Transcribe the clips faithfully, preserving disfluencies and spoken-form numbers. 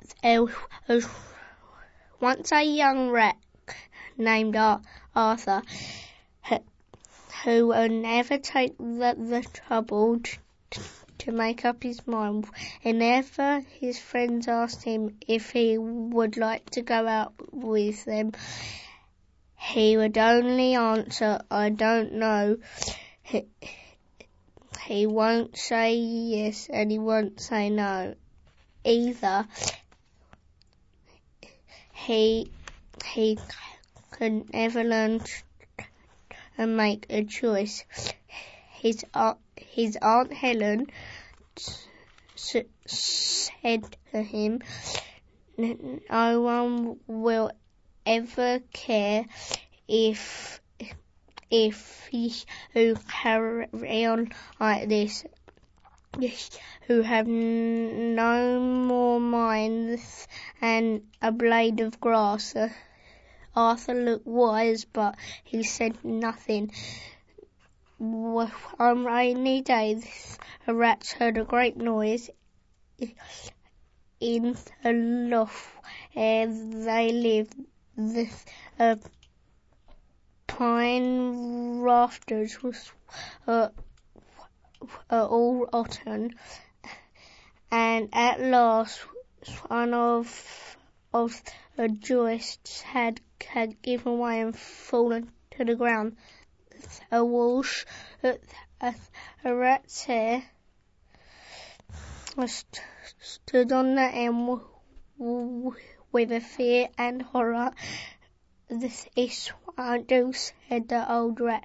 there was once a young rat named Arthur who would never take the, the trouble to, to make up his mind. Whenever his friends asked him if he would like to go out with them, he would only answer, "I don't know." He, he won't say yes and he won't say no either. He he could never learn to make a choice. His aunt, his aunt Helen s- said to him, "No one will ever care if if you carry on like this. Who have no more minds than a blade of grass." Arthur looked wise, but he said nothing. On rainy days, the rats heard a great noise in the loft where they lived. The uh, pine rafters was uh, uh, all rotten, and at last one of of the joists had had given way and fallen to the ground. A whoosh, a, a, a rat's hair st- stood on the end with a fear and horror. "This won't do," said the old rat,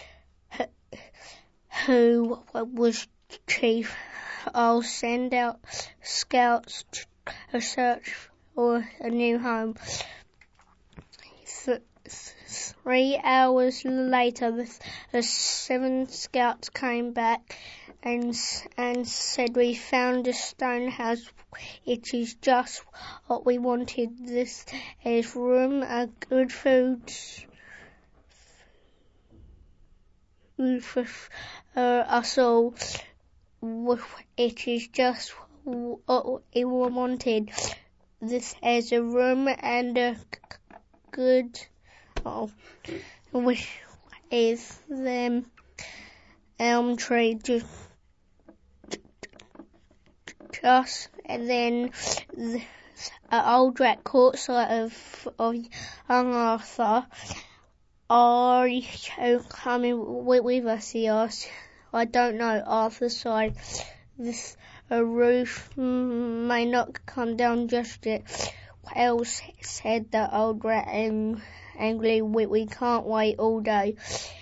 who was chief. "I'll send out scouts to search for a new home." Th- Three hours later, the, the seven scouts came back and and said, "We found a stone house. It is just what we wanted. This is room, a good food, food for uh, us all. It is just what we wanted. This is a room and a good." Oh, which is the elm tree. Just, just and then the uh, old rat caught sight of of young Arthur. "Are you coming with, with us?" he asked. "I don't know," Arthur sighed. "This a roof may not come down just yet." "Well," said the old rat angrily, we, we can't wait all day.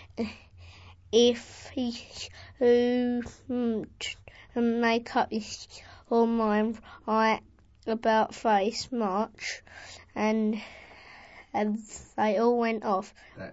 If you make up your mind right about face, march," and, and they all went off.